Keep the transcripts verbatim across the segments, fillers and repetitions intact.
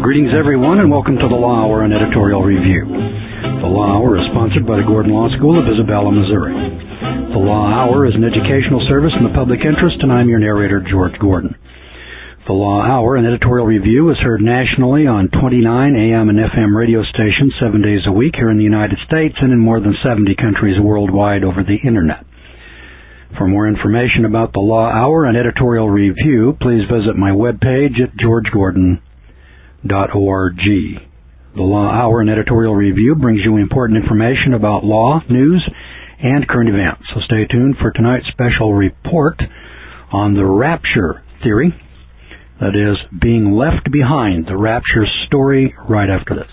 Greetings, everyone, and welcome to the Law Hour and Editorial Review. The Law Hour is sponsored by the Gordon Law School of Isabella, Missouri. The Law Hour is an educational service in the public interest, and I'm your narrator, George Gordon. The Law Hour and Editorial Review is heard nationally on twenty-nine A M and F M radio stations seven days a week here in the United States and in more than seventy countries worldwide over the Internet. For more information about the Law Hour and Editorial Review, please visit my webpage at george gordon dot org. The Law Hour and Editorial Review brings you important information about law, news, and current events. So stay tuned for tonight's special report on the rapture theory, that is, being left behind, the rapture story, right after this.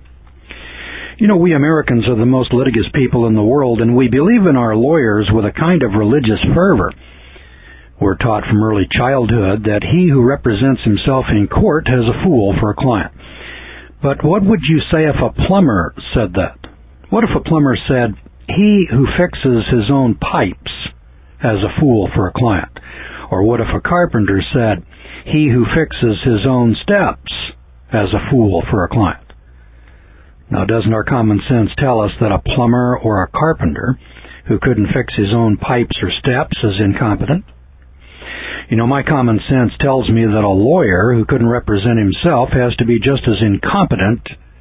You know, we Americans are the most litigious people in the world, and we believe in our lawyers with a kind of religious fervor. We're taught from early childhood that he who represents himself in court has a fool for a client. But what would you say if a plumber said that? What if a plumber said, he who fixes his own pipes has a fool for a client? Or what if a carpenter said, he who fixes his own steps has a fool for a client? Now, doesn't our common sense tell us that a plumber or a carpenter who couldn't fix his own pipes or steps is incompetent? You know, my common sense tells me that a lawyer who couldn't represent himself has to be just as incompetent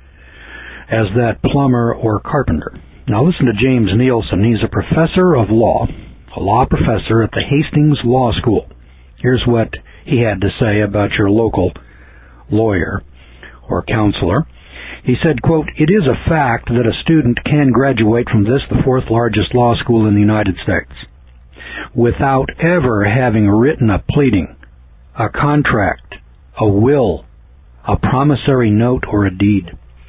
as that plumber or carpenter. Now, listen to James Nielsen. He's a professor of law, a law professor at the Hastings Law School. Here's what he had to say about your local lawyer or counselor. He said, quote, "It is a fact that a student can graduate from this, the fourth largest law school in the United States, without ever having written a pleading, a contract, a will, a promissory note, or a deed."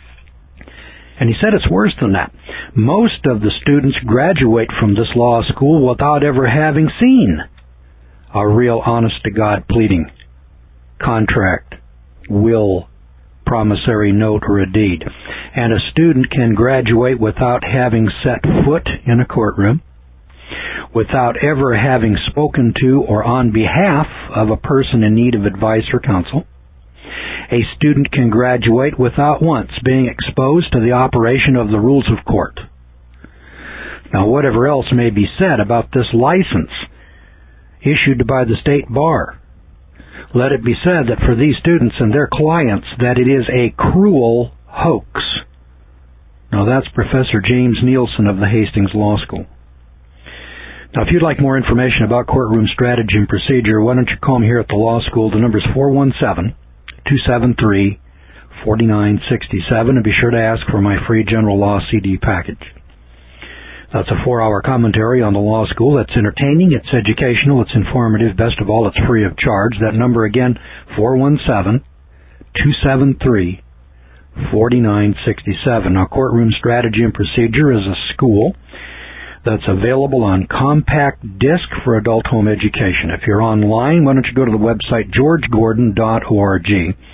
And he said it's worse than that. Most of the students graduate from this law school without ever having seen a real honest-to-God pleading, contract, will, promissory note, or a deed. And a student can graduate without having set foot in a courtroom, without ever having spoken to or on behalf of a person in need of advice or counsel. A student can graduate without once being exposed to the operation of the rules of court. Now, whatever else may be said about this license issued by the state bar, let it be said that for these students and their clients that it is a cruel hoax. Now, that's Professor James Nielsen of the Hastings Law School. Now, if you'd like more information about courtroom strategy and procedure, why don't you call me here at the law school. The number's four one seven, two seven three, four nine six seven, and be sure to ask for my free general law C D package. That's a four-hour commentary on the law school. It's entertaining, it's educational, it's informative. Best of all, it's free of charge. That number again, four one seven, two seven three, four nine six seven. Now, Courtroom Strategy and Procedure is a school that's available on compact disc for adult home education. If you're online, why don't you go to the website george gordon dot org.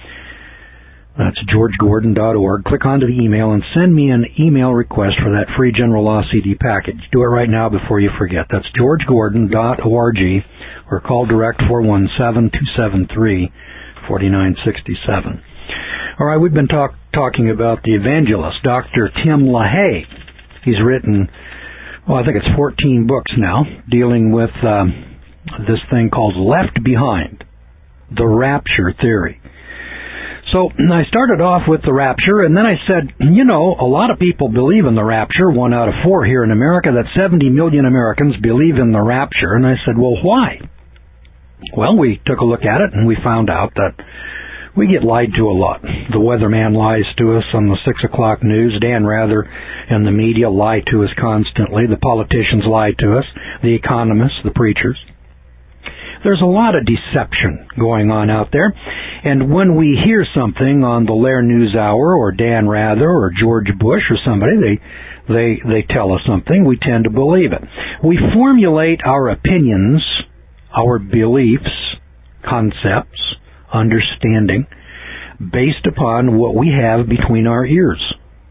That's george gordon dot org. Click onto the email and send me an email request for that free General Law C D package. Do it right now before you forget. That's george gordon dot org, or call direct four one seven, two seven three, four nine six seven. All right, we've been talk, talking about the evangelist, Doctor Tim LaHaye. He's written, well, I think it's fourteen books now, dealing with um, this thing called Left Behind, the rapture theory. So I started off with the rapture, and then I said, you know, a lot of people believe in the rapture, one out of four here in America, that seventy million Americans believe in the rapture. And I said, well, why? Well, we took a look at it, and we found out that we get lied to a lot. The weatherman lies to us on the six o'clock news. Dan Rather and the media lie to us constantly. The politicians lie to us. The economists, the preachers. There's a lot of deception going on out there. And when we hear something on the Lair News Hour or Dan Rather or George Bush or somebody, they they they tell us something, we tend to believe it. We formulate our opinions, our beliefs, concepts, understanding, based upon what we have between our ears.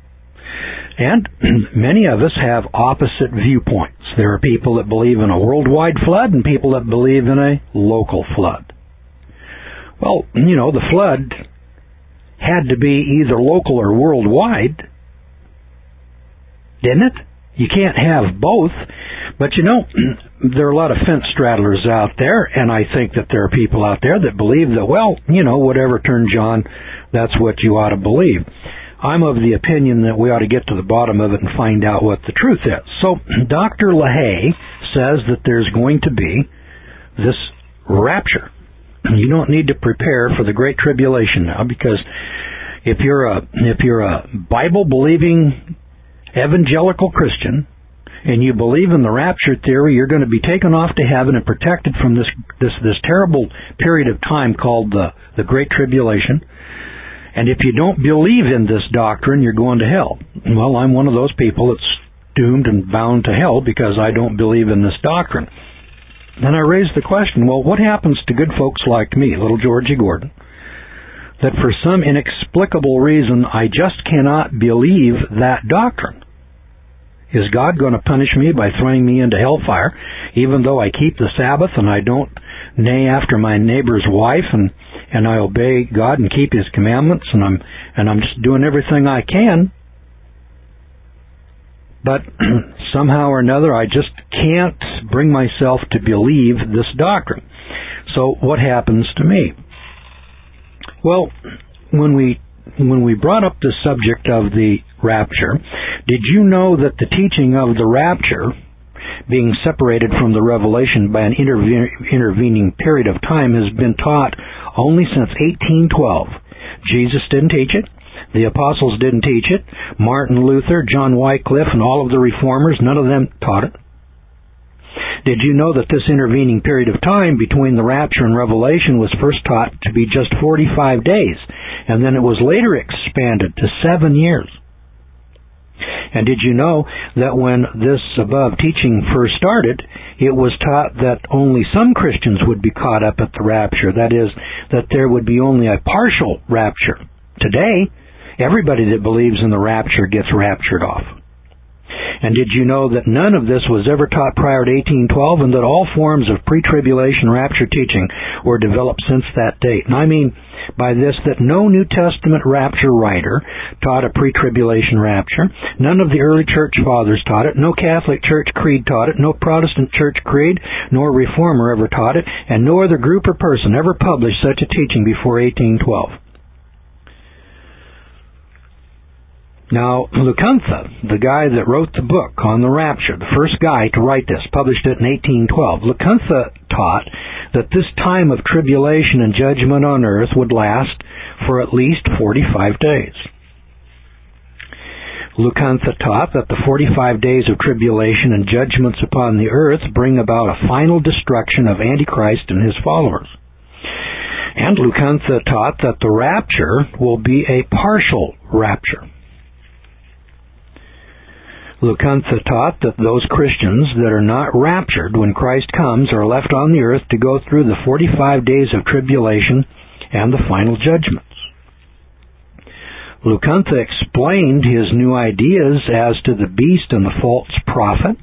And many of us have opposite viewpoints. There are people that believe in a worldwide flood and people that believe in a local flood. Well, you know, the flood had to be either local or worldwide, didn't it? You can't have both. But you know, there are a lot of fence straddlers out there, and I think that there are people out there that believe that, well, you know, whatever turns you on, that's what you ought to believe. I'm of the opinion that we ought to get to the bottom of it and find out what the truth is. So Doctor LaHaye says that there's going to be this rapture. You don't need to prepare for the Great Tribulation now, because if you're a if you're a Bible-believing evangelical Christian and you believe in the rapture theory, you're going to be taken off to heaven and protected from this this this terrible period of time called the the Great Tribulation. And if you don't believe in this doctrine, you're going to hell. Well, I'm one of those people that's doomed and bound to hell because I don't believe in this doctrine. Then I raised the question, well, what happens to good folks like me, little Georgie Gordon, that for some inexplicable reason I just cannot believe that doctrine? Is God going to punish me by throwing me into hellfire, even though I keep the Sabbath and I don't neigh after my neighbor's wife, and, and I obey God and keep His commandments, and I'm and I'm just doing everything I can? But somehow or another, I just can't bring myself to believe this doctrine. So what happens to me? Well, when we when we brought up the subject of the rapture, did you know that the teaching of the rapture, being separated from the revelation by an interve- intervening period of time, has been taught only since eighteen twelve? Jesus didn't teach it. The apostles didn't teach it. Martin Luther, John Wycliffe, and all of the reformers, none of them taught it. Did you know that this intervening period of time between the rapture and revelation was first taught to be just forty-five days, and then it was later expanded to seven years? And did you know that when this above teaching first started, it was taught that only some Christians would be caught up at the rapture? That is, that there would be only a partial rapture. Today, everybody that believes in the rapture gets raptured off. And did you know that none of this was ever taught prior to eighteen twelve, and that all forms of pre-tribulation rapture teaching were developed since that date? And I mean by this that no New Testament rapture writer taught a pre-tribulation rapture. None of the early church fathers taught it. No Catholic Church creed taught it. No Protestant church creed nor reformer ever taught it. And no other group or person ever published such a teaching before eighteen twelve. Now, Leucantha, the guy that wrote the book on the rapture, the first guy to write this, published it in eighteen twelve. Leucantha taught that this time of tribulation and judgment on earth would last for at least forty-five days. Leucantha taught that the forty-five days of tribulation and judgments upon the earth bring about a final destruction of Antichrist and his followers. And Leucantha taught that the rapture will be a partial rapture. Leucantha taught that those Christians that are not raptured when Christ comes are left on the earth to go through the forty-five days of tribulation and the final judgments. Leucantha explained his new ideas as to the beast and the false prophet,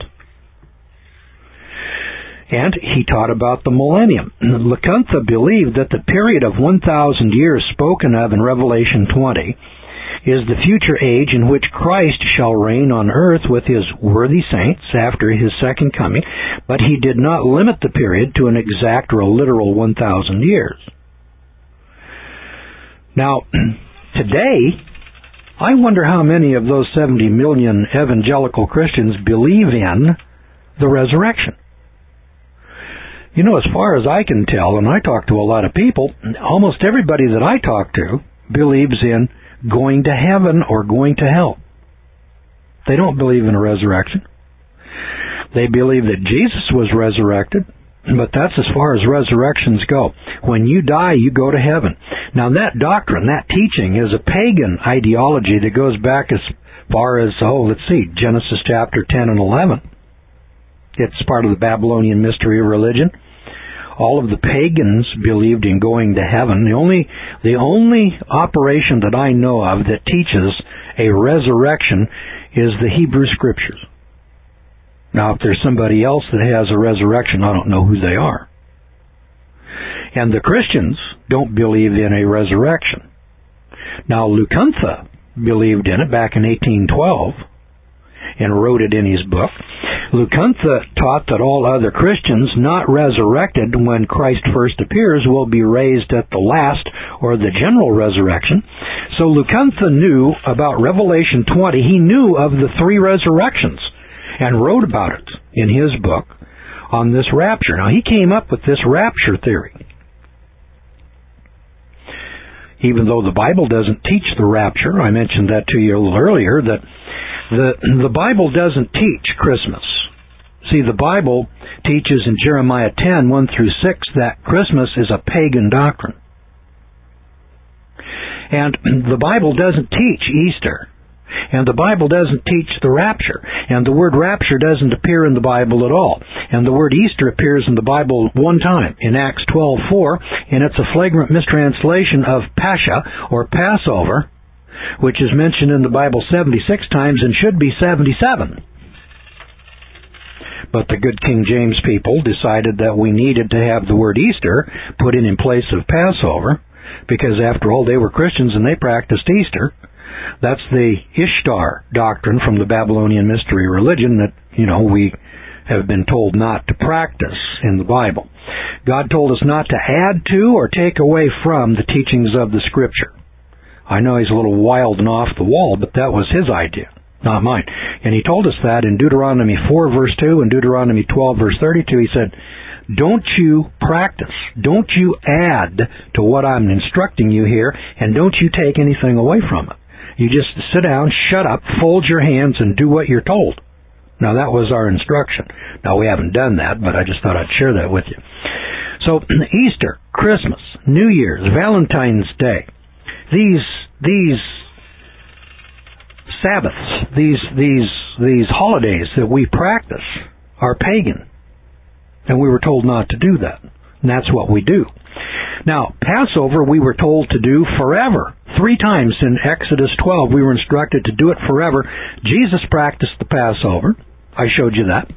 and he taught about the millennium. Leucantha believed that the period of one thousand years spoken of in Revelation twenty is the future age in which Christ shall reign on earth with his worthy saints after his second coming, but he did not limit the period to an exact or a literal one thousand years. Now, today, I wonder how many of those seventy million evangelical Christians believe in the resurrection. You know, as far as I can tell, and I talk to a lot of people, almost everybody that I talk to believes in going to heaven or going to hell. They don't believe in a resurrection. They believe that Jesus was resurrected, but that's as far as resurrections go. When you die, you go to heaven. Now that doctrine, that teaching, is a pagan ideology that goes back as far as, oh, let's see, Genesis chapter ten and eleven. It's part of the Babylonian mystery religion. All of the pagans believed in going to heaven. The only the only operation that I know of that teaches a resurrection is the Hebrew Scriptures. Now, if there's somebody else that has a resurrection, I don't know who they are. And the Christians don't believe in a resurrection. Now, Leucantha believed in it back in eighteen twelve and wrote it in his book. Leucantha taught that all other Christians not resurrected when Christ first appears will be raised at the last, or the general resurrection. So Leucantha knew about Revelation twenty. He knew of the three resurrections and wrote about it in his book on this rapture. Now, he came up with this rapture theory. Even though the Bible doesn't teach the rapture, I mentioned that to you a little earlier, that the, the Bible doesn't teach Christmas. See, the Bible teaches in Jeremiah ten, one through six, that Christmas is a pagan doctrine. And the Bible doesn't teach Easter. And the Bible doesn't teach the rapture. And the word rapture doesn't appear in the Bible at all. And the word Easter appears in the Bible one time, in Acts twelve four, and it's a flagrant mistranslation of Pascha, or Passover, which is mentioned in the Bible seventy-six times and should be seventy-seven. But the good King James people decided that we needed to have the word Easter put in in place of Passover, because after all, they were Christians and they practiced Easter. That's the Ishtar doctrine from the Babylonian mystery religion that, you know, we have been told not to practice in the Bible. God told us not to add to or take away from the teachings of the Scripture. I know he's a little wild and off the wall, but that was his idea, not mine. And he told us that in Deuteronomy four, verse two, and Deuteronomy twelve, verse thirty-two. He said, don't you practice, don't you add to what I'm instructing you here, and don't you take anything away from it. You just sit down, shut up, fold your hands, and do what you're told. Now, that was our instruction. Now, we haven't done that, but I just thought I'd share that with you. So, Easter, Christmas, New Year's, Valentine's Day, these these Sabbaths, these these these holidays that we practice are pagan, and we were told not to do that, and that's what we do. Now, Passover we were told to do forever. Three times in Exodus twelve we were instructed to do it forever. Jesus practiced the Passover. I showed you that.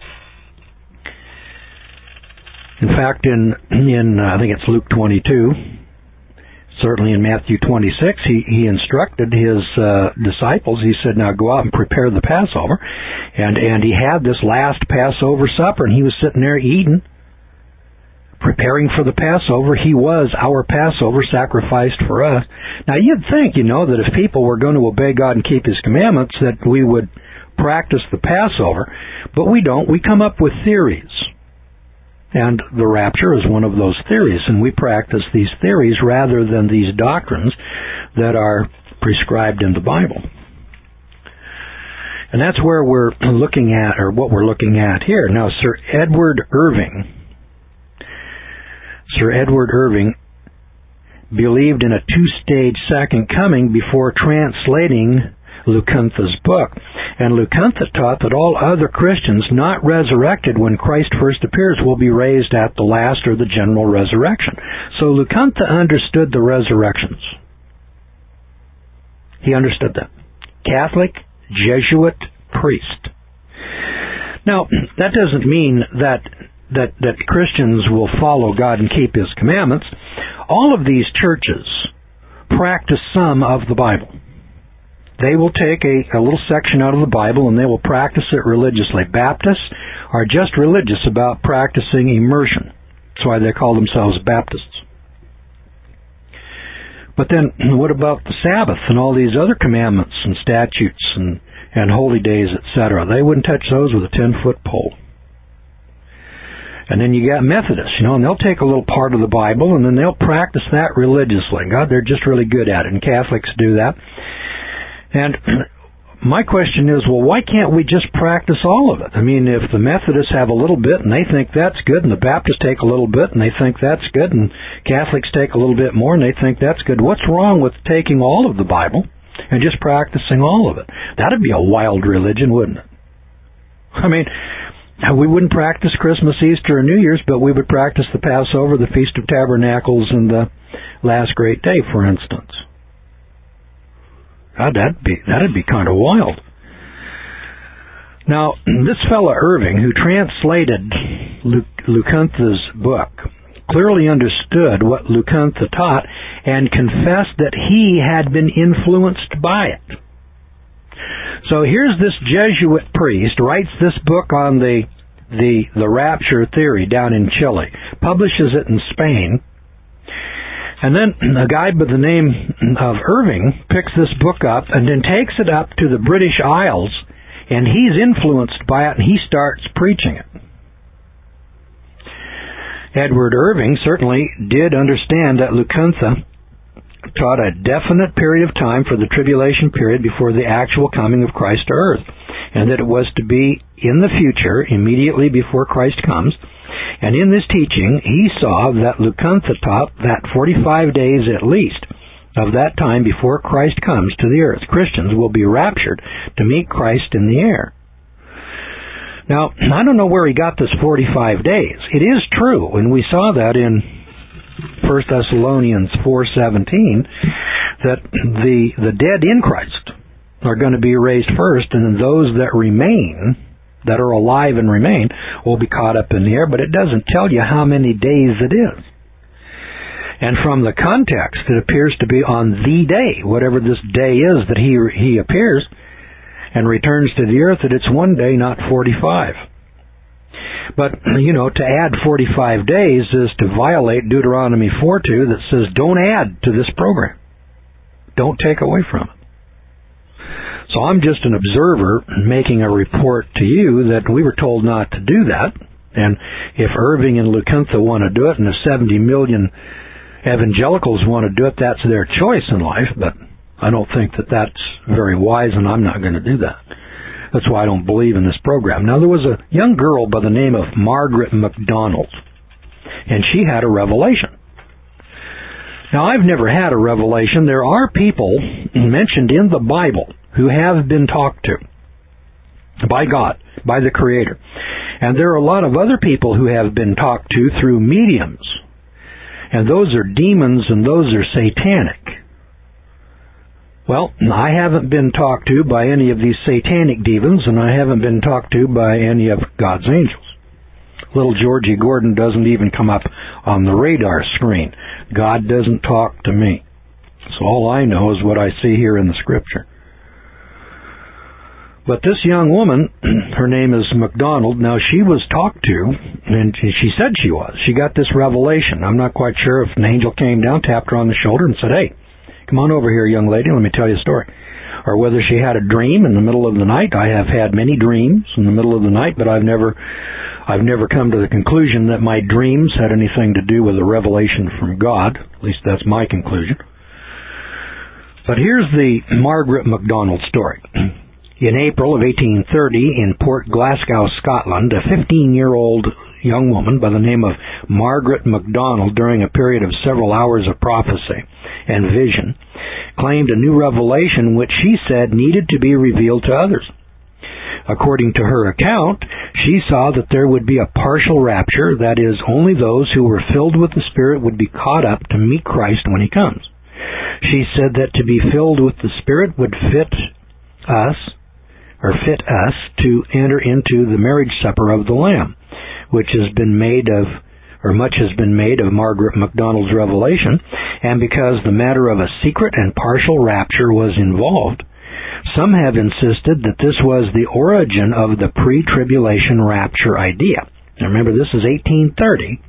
In fact, in, in uh, I think it's Luke twenty-two, certainly in Matthew twenty-six, he, he instructed his uh, disciples. He said, now go out and prepare the Passover. And, and he had this last Passover supper, and he was sitting there eating, preparing for the Passover. He was our Passover, sacrificed for us. Now, you'd think, you know, that if people were going to obey God and keep His commandments, that we would practice the Passover, but we don't. We come up with theories. And the rapture is one of those theories, and we practice these theories rather than these doctrines that are prescribed in the Bible. And that's where we're looking at, or what we're looking at here. Now, Sir Edward Irving, Sir Edward Irving believed in a two-stage second coming before translating Leucantha's book. And Leucantha taught that all other Christians not resurrected when Christ first appears will be raised at the last, or the general resurrection. So Leucantha understood the resurrections. He understood that. Catholic, Jesuit, priest. Now, that doesn't mean that That, that Christians will follow God and keep His commandments. All of these churches practice some of the Bible. They will take a, a little section out of the Bible and they will practice it religiously. Baptists are just religious about practicing immersion. That's why they call themselves Baptists. But then, what about the Sabbath and all these other commandments and statutes and, and holy days, et cetera? They wouldn't touch those with a ten-foot pole. And then you got Methodists, you know, and they'll take a little part of the Bible and then they'll practice that religiously. God, they're just really good at it, and Catholics do that. And my question is, well, why can't we just practice all of it? I mean, if the Methodists have a little bit and they think that's good, and the Baptists take a little bit and they think that's good, and Catholics take a little bit more and they think that's good, what's wrong with taking all of the Bible and just practicing all of it? That'd be a wild religion, wouldn't it? I mean, we wouldn't practice Christmas, Easter, and New Year's, but we would practice the Passover, the Feast of Tabernacles, and the Last Great Day, for instance. God, that'd be, that'd be kind of wild. Now, this fellow Irving, who translated Leucantha's book, clearly understood what Leucantha taught, and confessed that he had been influenced by it. So here's this Jesuit priest, writes this book on the the the rapture theory down in Chile, publishes it in Spain, and then a guy by the name of Irving picks this book up and then takes it up to the British Isles, and he's influenced by it, and he starts preaching it. Edward Irving certainly did understand that Leucantha taught a definite period of time for the tribulation period before the actual coming of Christ to earth, and that it was to be in the future, immediately before Christ comes. And in this teaching, he saw that Leucantha taught that forty-five days at least of that time before Christ comes to the earth, Christians will be raptured to meet Christ in the air. Now, I don't know where he got this forty-five days. It is true, and we saw that in First Thessalonians four seventeen, that the the dead in Christ are going to be raised first, and then those that remain, that are alive and remain, will be caught up in the air, but it doesn't tell you how many days it is. And from the context, it appears to be on the day, whatever this day is that he he appears and returns to the earth, that it's one day, not forty-five. But, you know, to add forty-five days is to violate Deuteronomy four two that says, don't add to this program. Don't take away from it. So I'm just an observer making a report to you that we were told not to do that. And if Irving and Leucantha want to do it, and if seventy million evangelicals want to do it, that's their choice in life. But I don't think that that's very wise, and I'm not going to do that. That's why I don't believe in this program. Now, there was a young girl by the name of Margaret MacDonald, and she had a revelation. Now, I've never had a revelation. There are people mentioned in the Bible who have been talked to by God, by the Creator. And there are a lot of other people who have been talked to through mediums. And those are demons, and those are satanic. Well, I haven't been talked to by any of these satanic demons, and I haven't been talked to by any of God's angels. Little Georgie Gordon doesn't even come up on the radar screen. God doesn't talk to me. So all I know is what I see here in the Scripture. But this young woman, her name is MacDonald, now she was talked to, and she said she was. She got this revelation. I'm not quite sure if an angel came down, tapped her on the shoulder, and said, hey, come on over here, young lady, let me tell you a story. Or whether she had a dream in the middle of the night. I have had many dreams in the middle of the night, but I've never I've never come to the conclusion that my dreams had anything to do with a revelation from God. At least that's my conclusion. But here's the Margaret MacDonald story. In April of eighteen thirty, in Port Glasgow, Scotland, a fifteen-year-old young woman by the name of Margaret MacDonald, during a period of several hours of prophecy and vision, claimed a new revelation which she said needed to be revealed to others. According to her account, she saw that there would be a partial rapture, that is, only those who were filled with the Spirit would be caught up to meet Christ when He comes. She said that to be filled with the Spirit would fit us, or fit us, to enter into the marriage supper of the Lamb, which has been made of or much has been made of Margaret MacDonald's revelation, and because the matter of a secret and partial rapture was involved, some have insisted that this was the origin of the pre-tribulation rapture idea. Now remember, this is eighteen thirty.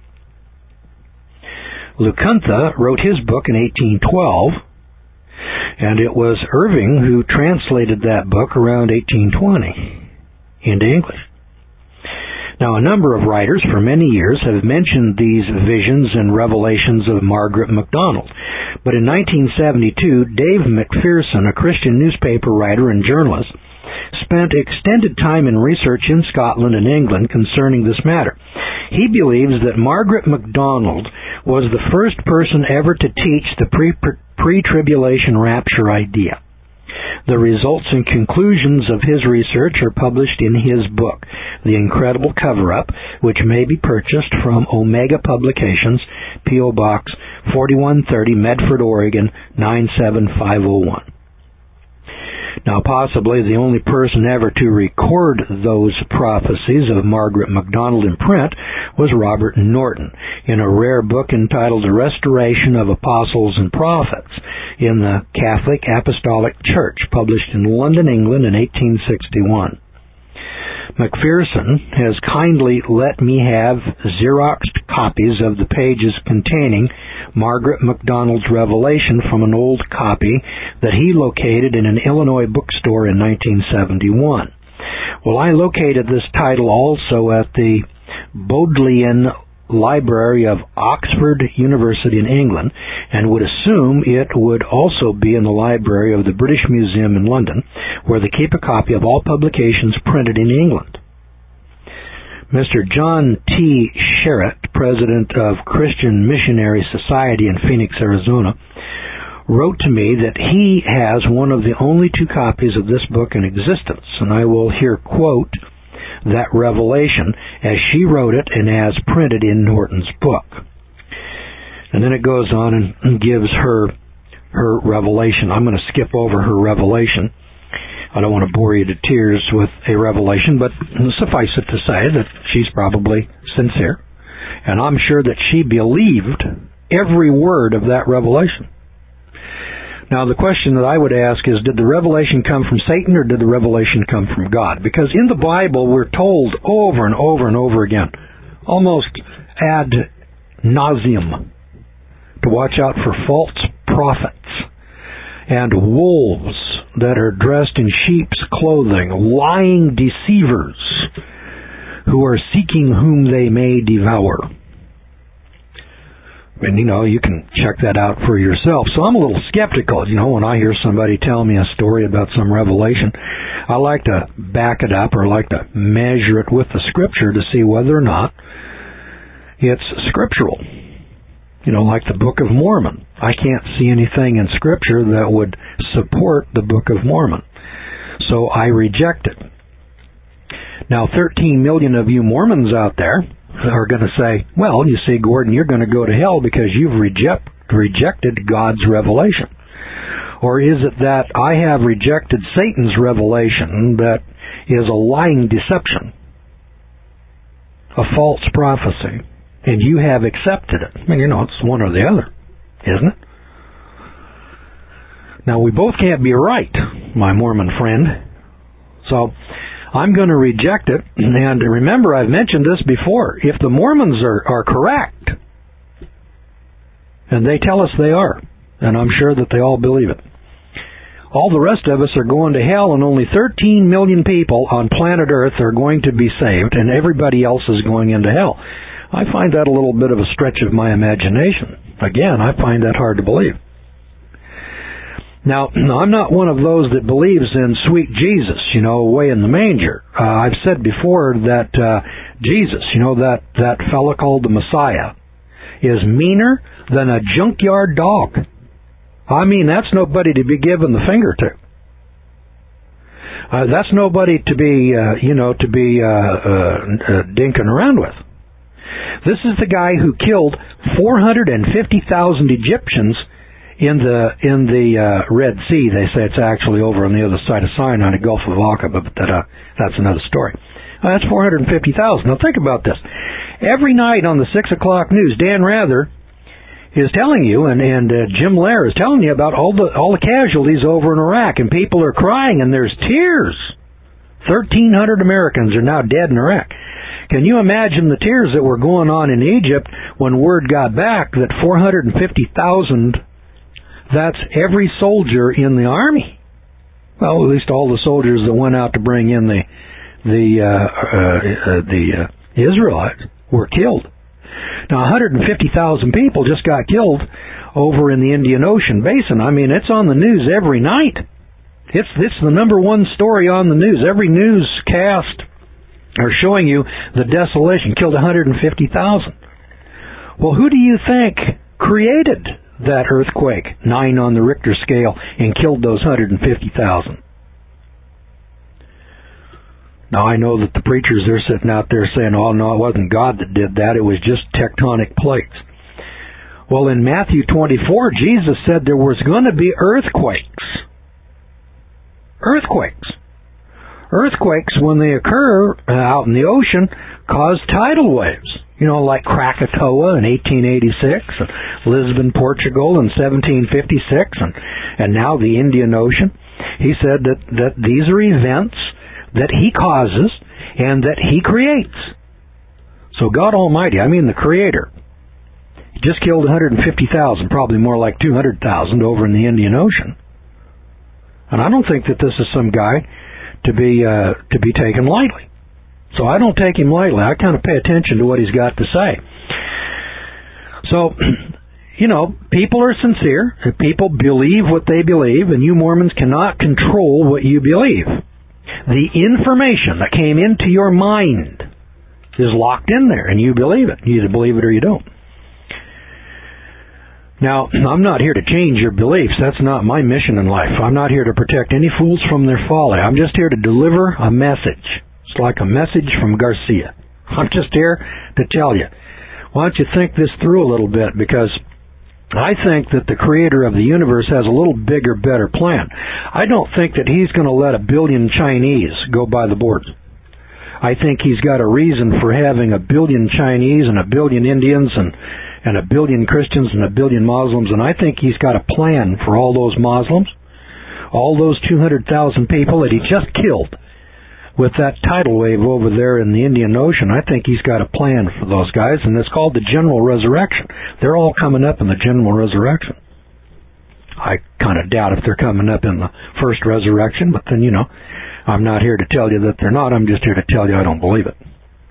Leucantha wrote his book in eighteen twelve, and it was Irving who translated that book around eighteen twenty into English. Now, a number of writers for many years have mentioned these visions and revelations of Margaret MacDonald. But in nineteen seventy-two, Dave McPherson, a Christian newspaper writer and journalist, spent extended time in research in Scotland and England concerning this matter. He believes that Margaret MacDonald was the first person ever to teach the pre- pre-tribulation rapture idea. The results and conclusions of his research are published in his book, The Incredible Cover-Up, which may be purchased from Omega Publications, P O. Box forty-one thirty, Medford, Oregon, nine seven five oh one. Now, possibly the only person ever to record those prophecies of Margaret MacDonald in print was Robert Norton in a rare book entitled The Restoration of Apostles and Prophets in the Catholic Apostolic Church, published in London, England in eighteen sixty-one. McPherson has kindly let me have Xeroxed copies of the pages containing Margaret MacDonald's Revelation from an old copy that he located in an Illinois bookstore in nineteen seventy-one. Well, I located this title also at the Bodleian Library of Oxford University in England, and would assume it would also be in the library of the British Museum in London, where they keep a copy of all publications printed in England. Mister John T. Sherritt, president of Christian Missionary Society in Phoenix, Arizona, wrote to me that he has one of the only two copies of this book in existence, and I will here quote that revelation as she wrote it and as printed in Norton's book. And then it goes on and gives her her revelation. I'm going to skip over her revelation. I don't want to bore you to tears with a revelation, but suffice it to say that she's probably sincere, and I'm sure that she believed every word of that revelation. Now, the question that I would ask is, did the revelation come from Satan or did the revelation come from God? Because in the Bible, we're told over and over and over again, almost ad nauseum, to watch out for false prophets and wolves that are dressed in sheep's clothing, lying deceivers who are seeking whom they may devour. And, you know, you can check that out for yourself. So I'm a little skeptical, you know, when I hear somebody tell me a story about some revelation. I like to back it up or like to measure it with the Scripture to see whether or not it's scriptural. You know, like the Book of Mormon. I can't see anything in Scripture that would support the Book of Mormon. So I reject it. Now, thirteen million of you Mormons out there are going to say, well, you see, Gordon, you're going to go to hell because you've reject, rejected God's revelation. Or is it that I have rejected Satan's revelation that is a lying deception, a false prophecy, and you have accepted it? I mean, you know, it's one or the other, isn't it? Now, we both can't be right, my Mormon friend. So I'm going to reject it. And remember, I've mentioned this before. If the Mormons are, are correct, and they tell us they are, and I'm sure that they all believe it, all the rest of us are going to hell, and only thirteen million people on planet Earth are going to be saved, and everybody else is going into hell. I find that a little bit of a stretch of my imagination. Again, I find that hard to believe. Now, I'm not one of those that believes in sweet Jesus, you know, way in the manger. Uh, I've said before that uh, Jesus, you know, that, that fellow called the Messiah, is meaner than a junkyard dog. I mean, that's nobody to be given the finger to. Uh, that's nobody to be, uh, you know, to be uh, uh, uh, dinking around with. This is the guy who killed four hundred fifty thousand Egyptians in the in the uh, Red Sea. They say it's actually over on the other side of Sinai, the Gulf of Aqaba, but that, uh, that's another story. Uh, that's four hundred fifty thousand. Now think about this. Every night on the six o'clock news, Dan Rather is telling you, and, and uh, Jim Lair is telling you about all the all the casualties over in Iraq, and people are crying, and there's tears. thirteen hundred Americans are now dead in Iraq. Can you imagine the tears that were going on in Egypt when word got back that four hundred fifty thousand, that's every soldier in the army? Well, at least all the soldiers that went out to bring in the the uh, uh, uh, the uh, Israelites were killed. Now, one hundred fifty thousand people just got killed over in the Indian Ocean basin. I mean, it's on the news every night. It's it's the number one story on the news. Every newscast are showing you the desolation, killed one hundred fifty thousand. Well, who do you think created that earthquake, nine on the Richter scale, and killed those one hundred fifty thousand? Now, I know that the preachers, they're sitting out there saying, oh, no, it wasn't God that did that. It was just tectonic plates. Well, in Matthew twenty-four, Jesus said there was going to be earthquakes. earthquakes. Earthquakes, when they occur uh, out in the ocean, cause tidal waves. You know, like Krakatoa in eighteen eighty-six, and Lisbon, Portugal in seventeen fifty-six, and, and now the Indian Ocean. He said that, that these are events that he causes and that he creates. So God Almighty, I mean the Creator, just killed one hundred fifty thousand, probably more like two hundred thousand over in the Indian Ocean. And I don't think that this is some guy to be uh, to be taken lightly. So I don't take him lightly. I kind of pay attention to what he's got to say. So, you know, people are sincere. People believe what they believe, and you Mormons cannot control what you believe. The information that came into your mind is locked in there, and you believe it. You either believe it or you don't. Now, I'm not here to change your beliefs. That's not my mission in life. I'm not here to protect any fools from their folly. I'm just here to deliver a message. It's like a message from Garcia. I'm just here to tell you. Why don't you think this through a little bit, because I think that the Creator of the universe has a little bigger, better plan. I don't think that He's going to let a billion Chinese go by the board. I think He's got a reason for having a billion Chinese and a billion Indians and and a billion Christians and a billion Muslims, and I think He's got a plan for all those Muslims, all those two hundred thousand people that He just killed with that tidal wave over there in the Indian Ocean. I think He's got a plan for those guys, and it's called the General Resurrection. They're all coming up in the General Resurrection. I kind of doubt if they're coming up in the first resurrection, but then, you know, I'm not here to tell you that they're not. I'm just here to tell you I don't believe it.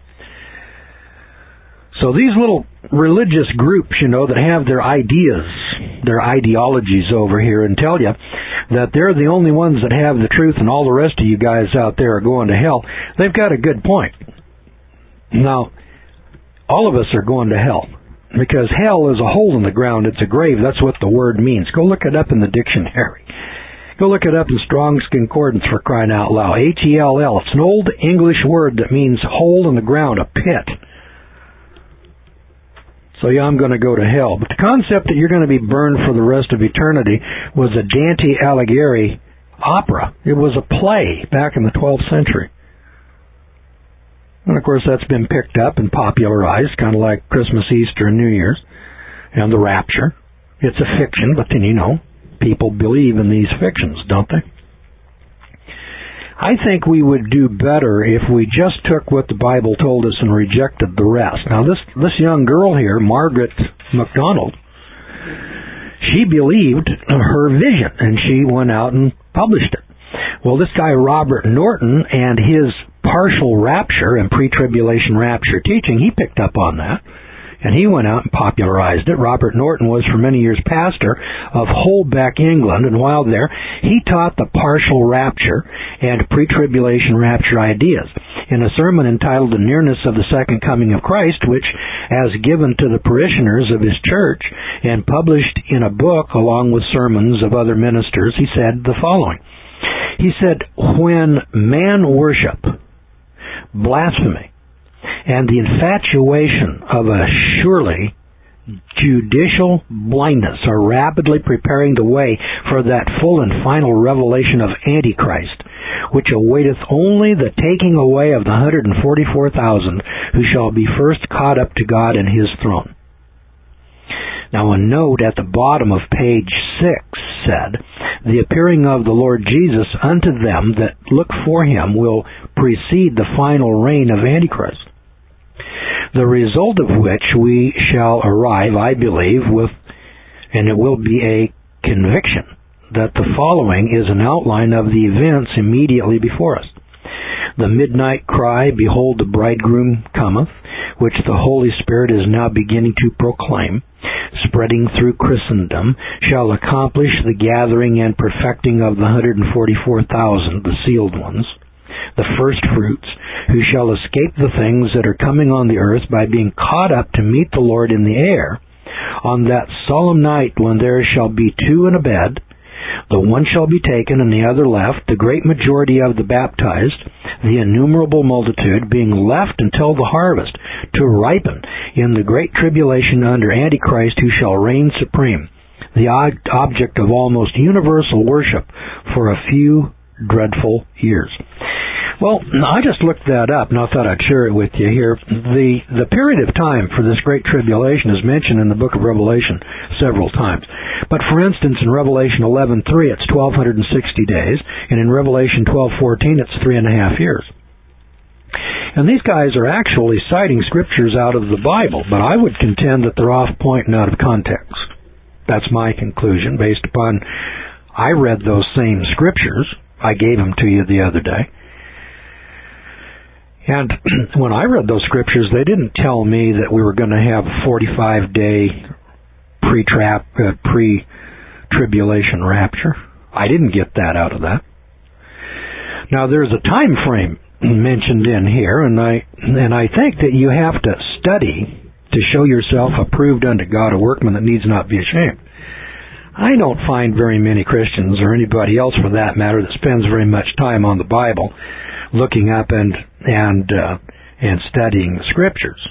So these little religious groups, you know, that have their ideas, their ideologies over here and tell you that they're the only ones that have the truth and all the rest of you guys out there are going to hell, they've got a good point. Now, all of us are going to hell, because hell is a hole in the ground. It's a grave. That's what the word means. Go look it up in the dictionary. Go look it up in Strong's Concordance, for crying out loud. H E L L. It's an old English word that means hole in the ground, a pit. So yeah, I'm going to go to hell. But the concept that you're going to be burned for the rest of eternity was a Dante Alighieri opera. It was a play back in the twelfth century. And of course that's been picked up and popularized, kind of like Christmas, Easter, and New Year's, and the rapture. It's a fiction, but then, you know, people believe in these fictions, don't they? I think we would do better if we just took what the Bible told us and rejected the rest. Now, this this young girl here, Margaret MacDonald, she believed her vision, and she went out and published it. Well, this guy Robert Norton and his partial rapture and pre-tribulation rapture teaching, he picked up on that. And he went out and popularized it. Robert Norton was for many years pastor of Holbeck, England, and while there, he taught the partial rapture and pre-tribulation rapture ideas in a sermon entitled The Nearness of the Second Coming of Christ, which, as given to the parishioners of his church and published in a book along with sermons of other ministers, he said the following. He said, when man worship, blasphemy, and the infatuation of a surely judicial blindness are rapidly preparing the way for that full and final revelation of Antichrist, which awaiteth only the taking away of the one hundred forty-four thousand who shall be first caught up to God and His throne. Now, a note at the bottom of page six said, the appearing of the Lord Jesus unto them that look for Him will precede the final reign of Antichrist, the result of which we shall arrive, I believe, with, and it will be a conviction that the following is an outline of the events immediately before us. The midnight cry, behold, the bridegroom cometh, which the Holy Spirit is now beginning to proclaim, spreading through Christendom, shall accomplish the gathering and perfecting of the one hundred forty-four thousand, the sealed ones, the first fruits, who shall escape the things that are coming on the earth by being caught up to meet the Lord in the air, on that solemn night when there shall be two in a bed, the one shall be taken and the other left, the great majority of the baptized, the innumerable multitude, being left until the harvest, to ripen in the great tribulation under Antichrist, who shall reign supreme, the object of almost universal worship for a few dreadful years. Well, I just looked that up, and I thought I'd share it with you here. The the period of time for this Great Tribulation is mentioned in the book of Revelation several times. But for instance, in Revelation eleven three, it's twelve sixty days, and in Revelation twelve fourteen, it's three and a half years. And these guys are actually citing scriptures out of the Bible, but I would contend that they're off point and out of context. That's my conclusion, based upon, I read those same scriptures. I gave them to you the other day. And when I read those scriptures, they didn't tell me that we were going to have a forty-five day pre-trap, uh, pre-tribulation rapture. I didn't get that out of that. Now, there's a time frame mentioned in here, and I and I think that you have to study to show yourself approved unto God, a workman that needs not be ashamed. I don't find very many Christians, or anybody else for that matter, that spends very much time on the Bible, looking up and and uh, and studying the Scriptures.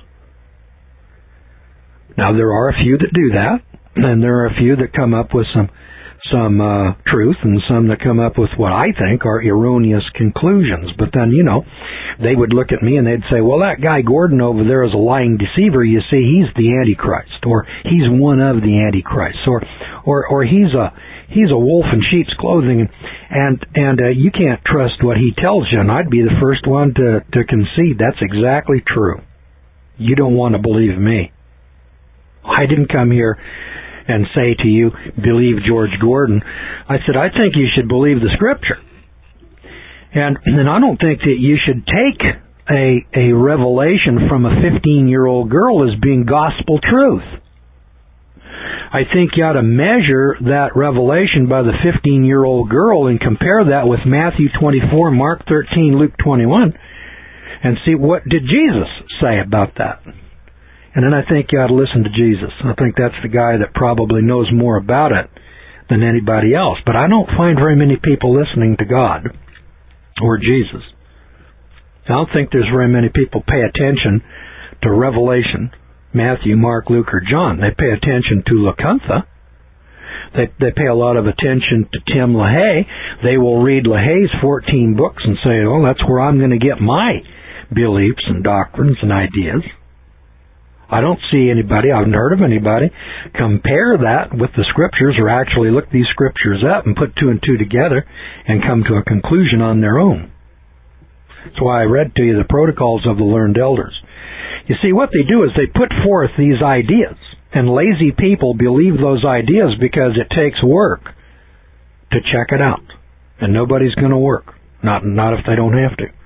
Now, there are a few that do that, and there are a few that come up with some some uh, truth, and some that come up with what I think are erroneous conclusions. But then, you know, they would look at me and they'd say, well, that guy Gordon over there is a lying deceiver. You see, he's the Antichrist, or he's one of the Antichrists, or or or he's a he's a wolf in sheep's clothing, and and, and uh, you can't trust what he tells you. And I'd be the first one to, to concede that's exactly true. You don't want to believe me. I didn't come here and say to you, believe George Gordon. I said, I think you should believe the Scripture. And, and I don't think that you should take a, a revelation from a fifteen-year-old girl as being gospel truth. I think you ought to measure that revelation by the fifteen-year-old girl and compare that with Matthew twenty-four, Mark thirteen, Luke twenty-one, and see what did Jesus say about that. And then I think you ought to listen to Jesus. I think that's the guy that probably knows more about it than anybody else. But I don't find very many people listening to God or Jesus. I don't think there's very many people pay attention to Revelation, Matthew, Mark, Luke, or John. They pay attention to LaCuntha. They they pay a lot of attention to Tim LaHaye. They will read LaHaye's fourteen books and say, oh, that's where I'm going to get my beliefs and doctrines and ideas. I don't see anybody, I haven't heard of anybody, compare that with the Scriptures or actually look these Scriptures up and put two and two together and come to a conclusion on their own. That's why I read to you the protocols of the learned elders. You see, what they do is they put forth these ideas, and lazy people believe those ideas because it takes work to check it out. And nobody's going to work. Not, not if they don't have to.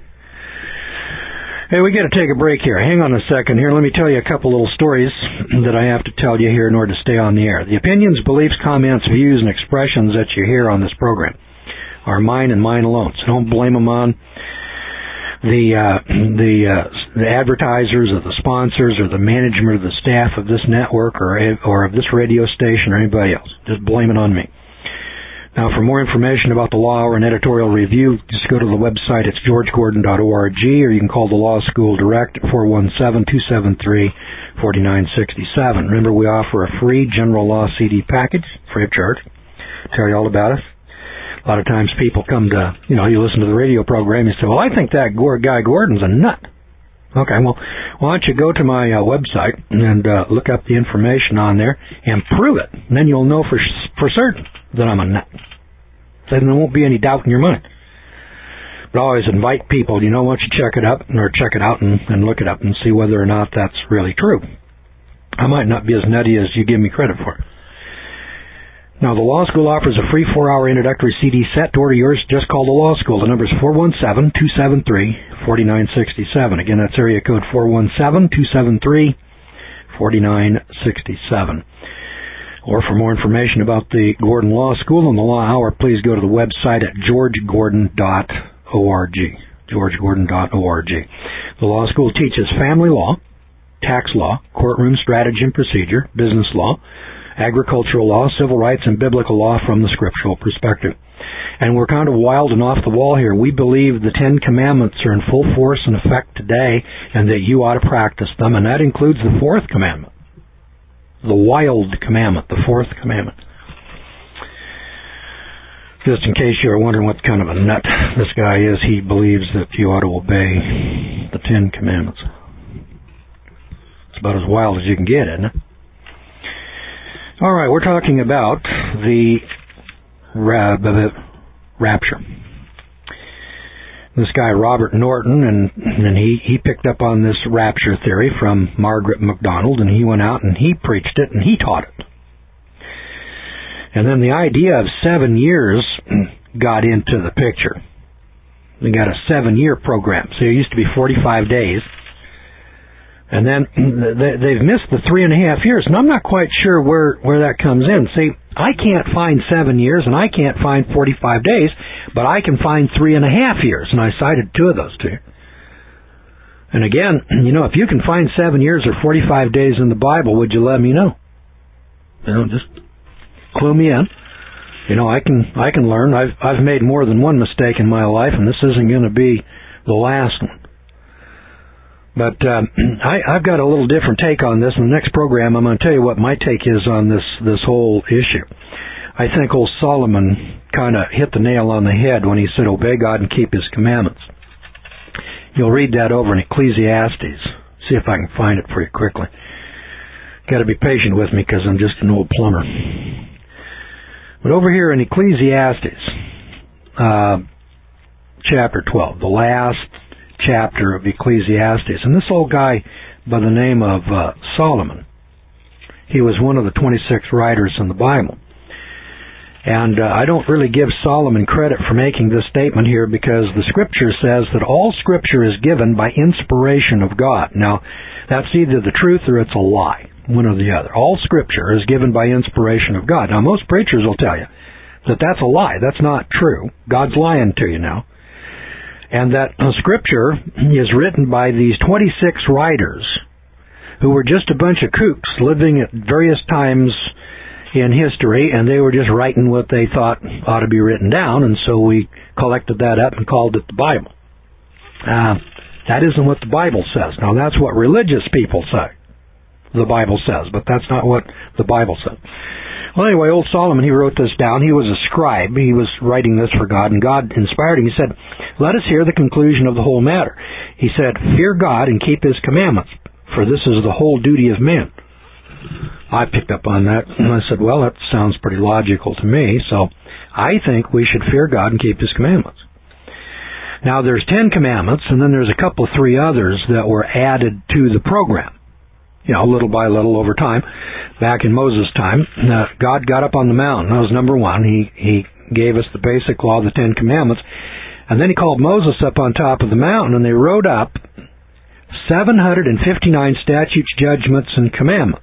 Hey, we got to take a break here. Hang on a second here. Let me tell you a couple little stories that I have to tell you here in order to stay on the air. The opinions, beliefs, comments, views, and expressions that you hear on this program are mine and mine alone. So don't blame them on the uh, the uh, the advertisers or the sponsors or the management or the staff of this network or or of this radio station or anybody else. Just blame it on me. Now, for more information about the Law Hour and editorial review, just go to the website. It's george gordon dot org, or you can call the Law School direct at four one seven, two seven three, four nine six seven. Remember, we offer a free general law C D package, free of charge. Tell you all about us. A lot of times people come to, you know, you listen to the radio program, you say, well, I think that guy Gordon's a nut. Okay, well, why don't you go to my uh, website and uh, look up the information on there and prove it. And then you'll know for for certain that I'm a nut. Then there won't be any doubt in your mind. But I always invite people, you know, why don't you check it up or check it out and, and look it up and see whether or not that's really true. I might not be as nutty as you give me credit for. Now, the Law School offers a free four-hour introductory C D set. To order yours, just call the Law School. The number is four one seven, two seven three, four nine six seven. Again, that's area code four one seven, two seven three, four nine six seven. Or for more information about the Gordon Law School and the Law Hour, please go to the website at george gordon dot org. george gordon dot org. The Law School teaches family law, tax law, courtroom strategy and procedure, business law, agricultural law, civil rights, and biblical law from the scriptural perspective. And we're kind of wild and off the wall here. We believe the Ten Commandments are in full force and effect today, and that you ought to practice them, and that includes the fourth commandment. The wild commandment, the fourth commandment. Just in case you were wondering what kind of a nut this guy is, he believes that you ought to obey the Ten Commandments. It's about as wild as you can get, isn't it? All right, we're talking about the rapture. This guy, Robert Norton, and, and he, he picked up on this rapture theory from Margaret MacDonald, and he went out and he preached it and he taught it. And then the idea of seven years got into the picture. We got a seven-year program. So it used to be forty-five days. And then they've missed the three and a half years. And I'm not quite sure where, where that comes in. See, I can't find seven years and I can't find forty-five days, but I can find three and a half years. And I cited two of those to you. And again, you know, if you can find seven years or forty-five days in the Bible, would you let me know? You know, just clue me in. You know, I can I can learn. I've I've made more than one mistake in my life, and this isn't going to be the last one. But uh, I, I've got a little different take on this. In the next program, I'm going to tell you what my take is on this this whole issue. I think old Solomon kind of hit the nail on the head when he said, "Obey God and keep His commandments." You'll read that over in Ecclesiastes. See if I can find it for you quickly. Got to be patient with me because I'm just an old plumber. But over here in Ecclesiastes, uh, chapter twelve, the last chapter of Ecclesiastes, and this old guy by the name of uh, Solomon, he was one of the twenty-six writers in the Bible. And uh, I don't really give Solomon credit for making this statement here because the Scripture says that all Scripture is given by inspiration of God. Now, that's either the truth or it's a lie, one or the other. All Scripture is given by inspiration of God. Now, most preachers will tell you that that's a lie. That's not true. God's lying to you now. And that uh, Scripture is written by these twenty-six writers who were just a bunch of kooks living at various times in history, and they were just writing what they thought ought to be written down, and so we collected that up and called it the Bible. Uh, that isn't what the Bible says. Now, that's what religious people say, the Bible says, but that's not what the Bible says. Well, anyway, old Solomon, he wrote this down. He was a scribe. He was writing this for God, and God inspired him. He said, "Let us hear the conclusion of the whole matter." He said, "Fear God and keep His commandments, for this is the whole duty of man." I picked up on that, and I said, well, that sounds pretty logical to me, so I think we should fear God and keep His commandments. Now, there's ten commandments, and then there's a couple, three others that were added to the program. You know, little by little over time. Back in Moses' time, uh, God got up on the mountain. That was number one. He, he gave us the basic law, the Ten Commandments. And then He called Moses up on top of the mountain, and they wrote up seven hundred fifty-nine statutes, judgments, and commandments.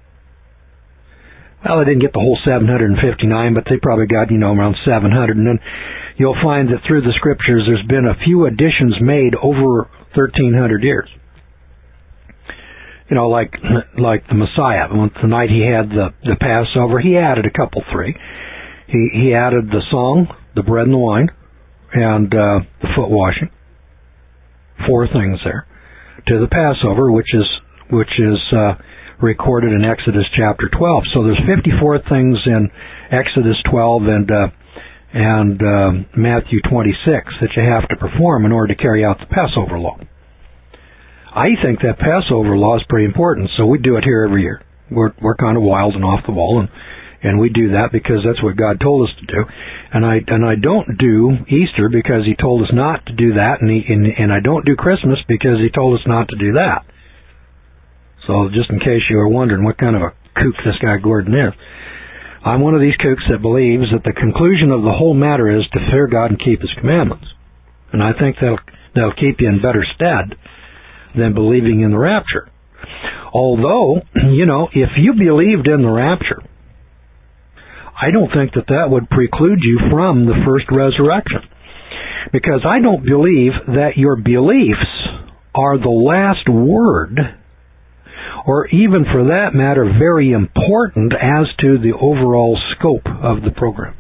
Well, they didn't get the whole seven hundred fifty-nine, but they probably got, you know, around seven hundred. And then you'll find that through the Scriptures there's been a few additions made over thirteen hundred years. You know, like like the Messiah. The night He had the, the Passover, He added a couple, three. He he added the song, the bread and the wine, and uh, the foot washing. Four things there to the Passover, which is which is uh, recorded in Exodus chapter twelve. So there's fifty-four things in Exodus twelve and uh, and uh, Matthew twenty-six that you have to perform in order to carry out the Passover law. I think that Passover law is pretty important, so we do it here every year. We're we're kind of wild and off the wall, and and we do that because that's what God told us to do. And I and I don't do Easter because He told us not to do that, and he, and, and I don't do Christmas because He told us not to do that. So just in case you were wondering what kind of a kook this guy Gordon is, I'm one of these kooks that believes that the conclusion of the whole matter is to fear God and keep His commandments. And I think that'll, that'll keep you in better stead than believing in the rapture. Although, you know, if you believed in the rapture, I don't think that that would preclude you from the first resurrection. Because I don't believe that your beliefs are the last word, or even for that matter, very important as to the overall scope of the program.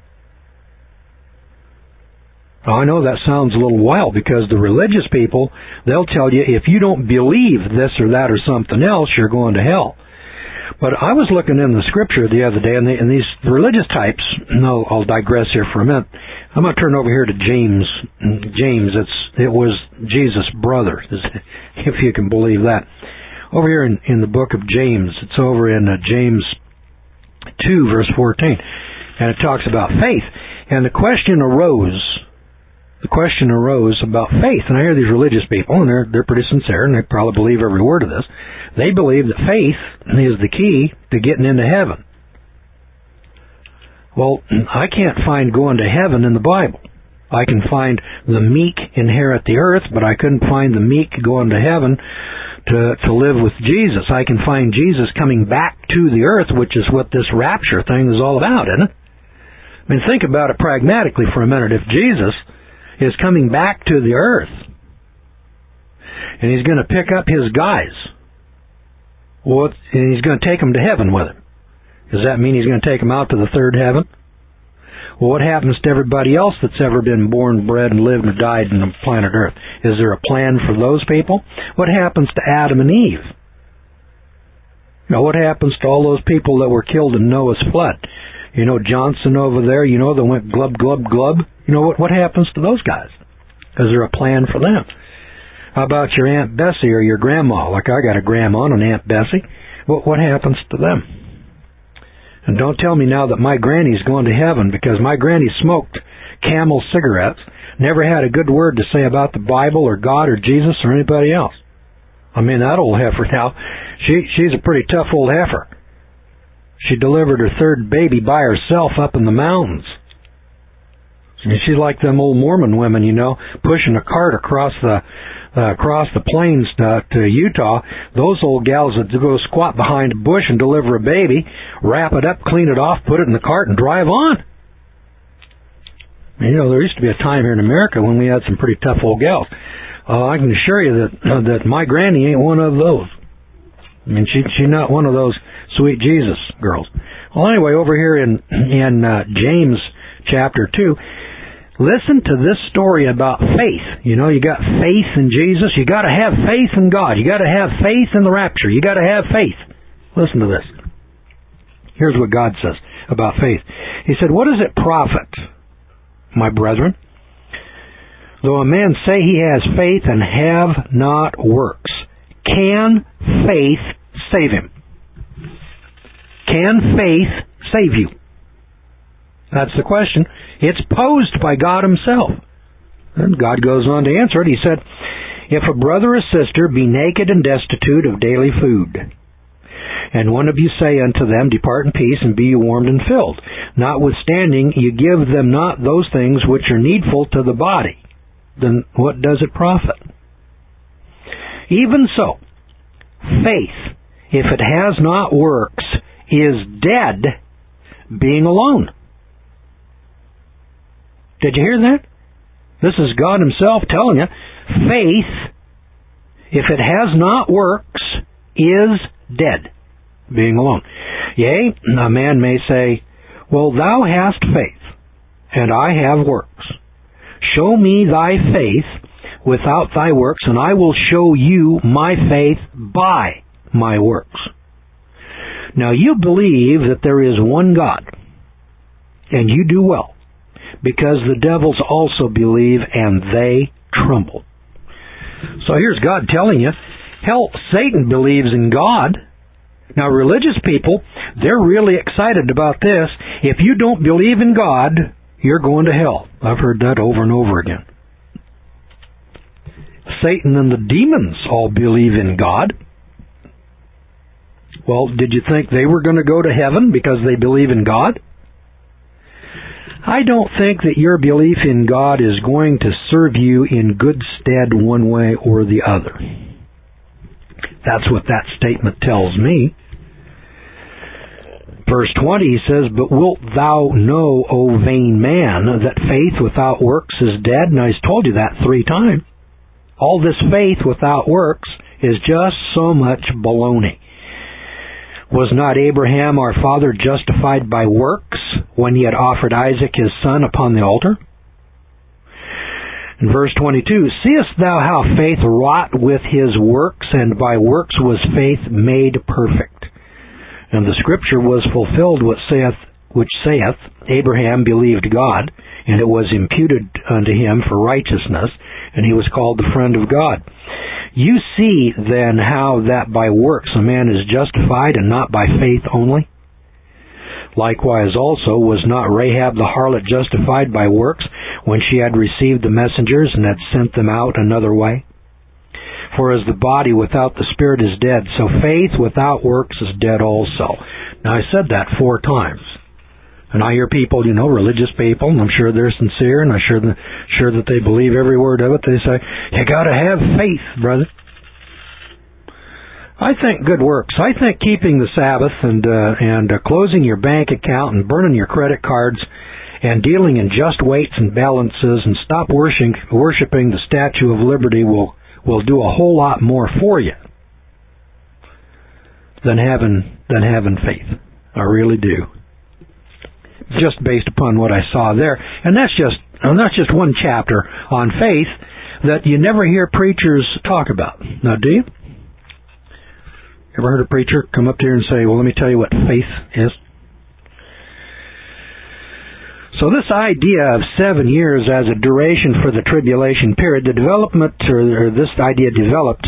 Now, I know that sounds a little wild because the religious people, they'll tell you if you don't believe this or that or something else, you're going to hell. But I was looking in the scripture the other day, and, the, and these religious types, no, I'll digress here for a minute. I'm going to turn over here to James. James, it's it was Jesus' brother, if you can believe that. Over here in, in the book of James, it's over in uh, James two, verse fourteen, and it talks about faith. And the question arose, the question arose about faith. And I hear these religious people, and they're, they're pretty sincere, and they probably believe every word of this. They believe that faith is the key to getting into heaven. Well, I can't find going to heaven in the Bible. I can find the meek inherit the earth, but I couldn't find the meek going to heaven to, to live with Jesus. I can find Jesus coming back to the earth, which is what this rapture thing is all about, isn't it? I mean, think about it pragmatically for a minute. If Jesus is coming back to the earth, and he's going to pick up his guys, well, and he's going to take them to heaven with him. Does that mean he's going to take them out to the third heaven? Well, what happens to everybody else that's ever been born, bred, and lived and died on the planet Earth? Is there a plan for those people? What happens to Adam and Eve? Now, what happens to all those people that were killed in Noah's flood? You know, Johnson over there, you know, that went glub, glub, glub. You know, what, what happens to those guys? Is there a plan for them? How about your Aunt Bessie or your grandma? Like I got a grandma and an Aunt Bessie. What, what happens to them? And don't tell me now that my granny's going to heaven, because my granny smoked Camel cigarettes, never had a good word to say about the Bible or God or Jesus or anybody else. I mean, that old heifer now, she she's a pretty tough old heifer. She delivered her third baby by herself up in the mountains. And she's like them old Mormon women, you know, pushing a cart across the uh, across the plains to, to Utah. Those old gals would go squat behind a bush and deliver a baby, wrap it up, clean it off, put it in the cart, and drive on. You know, there used to be a time here in America when we had some pretty tough old gals. Uh, I can assure you that uh, that my granny ain't one of those. I mean, she she's not one of those sweet Jesus girls. Well, anyway, over here in in uh, James chapter two. Listen to this story about faith. You know, you got faith in Jesus. You got to have faith in God. You got to have faith in the rapture. You got to have faith. Listen to this. Here's what God says about faith. He said, "What does it profit, my brethren, though a man say he has faith and have not works? Can faith save him?" Can faith save you? That's the question. It's posed by God himself. And God goes on to answer it. He said, "If a brother or sister be naked and destitute of daily food, and one of you say unto them, Depart in peace, and be you warmed and filled, notwithstanding you give them not those things which are needful to the body, then what does it profit? Even so, faith, if it has not works, is dead, being alone." Did you hear that? This is God himself telling you, faith, if it has not works, is dead, being alone. Yea, a man may say, Well, thou hast faith, and I have works. Show me thy faith without thy works, and I will show you my faith by my works. Now, you believe that there is one God, and you do well, because the devils also believe, and they tremble. So here's God telling you, hell, Satan believes in God. Now, religious people, they're really excited about this. If you don't believe in God, you're going to hell. I've heard that over and over again. Satan and the demons all believe in God. Well, did you think they were going to go to heaven because they believe in God? I don't think that your belief in God is going to serve you in good stead one way or the other. That's what that statement tells me. Verse twenty says, But wilt thou know, O vain man, that faith without works is dead? And I've told you that three times. All this faith without works is just so much baloney. Was not Abraham our father justified by works when he had offered Isaac his son upon the altar? In verse twenty-two, Seest thou how faith wrought with his works, and by works was faith made perfect? And the scripture was fulfilled which saith, which saith, Abraham believed God, and it was imputed unto him for righteousness, and he was called the friend of God. You see then how that by works a man is justified, and not by faith only? Likewise also was not Rahab the harlot justified by works, when she had received the messengers and had sent them out another way? For as the body without the spirit is dead, so faith without works is dead also. Now I said that four times. And I hear people, you know, religious people, and I'm sure they're sincere, and I'm sure, the, sure that they believe every word of it. They say, you gotta have faith, brother. I think good works. I think keeping the Sabbath and uh, and uh, closing your bank account and burning your credit cards and dealing in just weights and balances and stop worshiping, worshiping the Statue of Liberty will, will do a whole lot more for you than having, than having faith. I really do. Just based upon what I saw there. And that's just and that's just one chapter on faith that you never hear preachers talk about. Now, do you? Ever heard a preacher come up here and say, well, let me tell you what faith is? So this idea of seven years as a duration for the tribulation period, the development, or, or this idea developed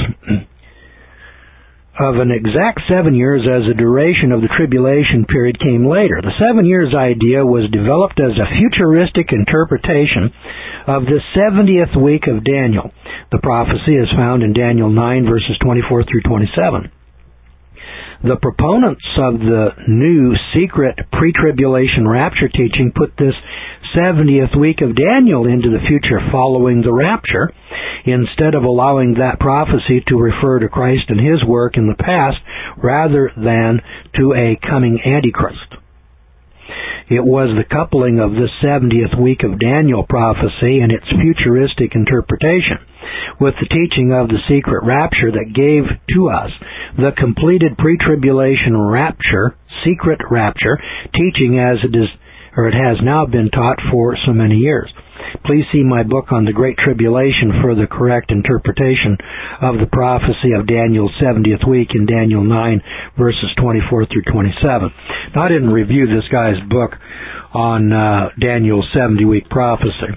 of an exact seven years as a duration of the tribulation period came later. The seven years idea was developed as a futuristic interpretation of the seventieth week of Daniel. The prophecy is found in Daniel nine, verses twenty-four through twenty-seven. The proponents of the new secret pre-tribulation rapture teaching put this seventieth week of Daniel into the future following the rapture, instead of allowing that prophecy to refer to Christ and His work in the past rather than to a coming Antichrist. It was the coupling of this seventieth week of Daniel prophecy and its futuristic interpretation with the teaching of the secret rapture that gave to us the completed pre-tribulation rapture, secret rapture, teaching as it is, or it has now been taught for so many years. Please see my book on the Great Tribulation for the correct interpretation of the prophecy of Daniel's seventieth week in Daniel nine, verses twenty-four through twenty-seven. Now, I didn't review this guy's book on uh, Daniel's seventy-week prophecy.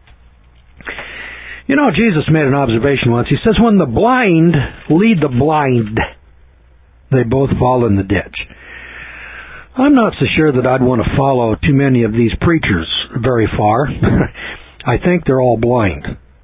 You know, Jesus made an observation once. He says, when the blind lead the blind, they both fall in the ditch. I'm not so sure that I'd want to follow too many of these preachers very far. I think they're all blind.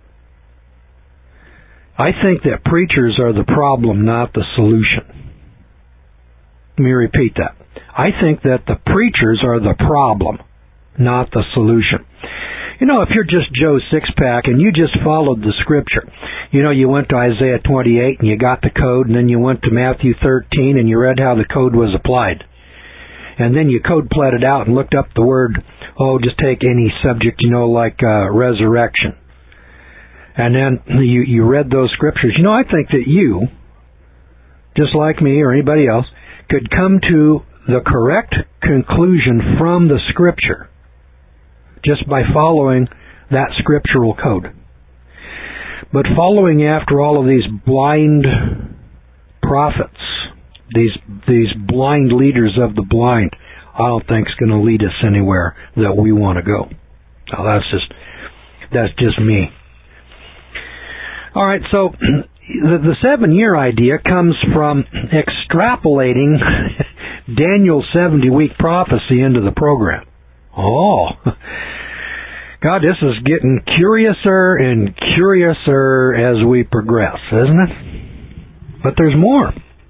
I think that preachers are the problem, not the solution. Let me repeat that. I think that the preachers are the problem, not the solution. You know, if you're just Joe Sixpack and you just followed the scripture, you know, you went to Isaiah twenty-eight and you got the code, and then you went to Matthew thirteen and you read how the code was applied. And then you code pleaded out and looked up the word, oh, just take any subject, you know, like uh, resurrection. And then you, you read those scriptures. You know, I think that you, just like me or anybody else, could come to the correct conclusion from the scripture just by following that scriptural code. But following after all of these blind prophets, these these blind leaders of the blind, I don't think is going to lead us anywhere that we want to go. Now that's just that's just me. All right, so the, the seven-year idea comes from extrapolating Daniel's seventy-week prophecy into the program. Oh, God, this is getting curiouser and curiouser as we progress, isn't it? But there's more.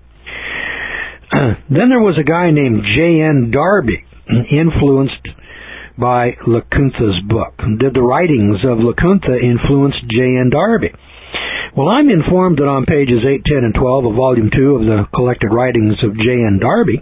Then there was a guy named J N Darby, influenced by LaCuntha's book. Did the writings of LaCuntha influence J N Darby? Well, I'm informed that on pages eight, ten, and twelve of Volume two of the collected writings of J N Darby,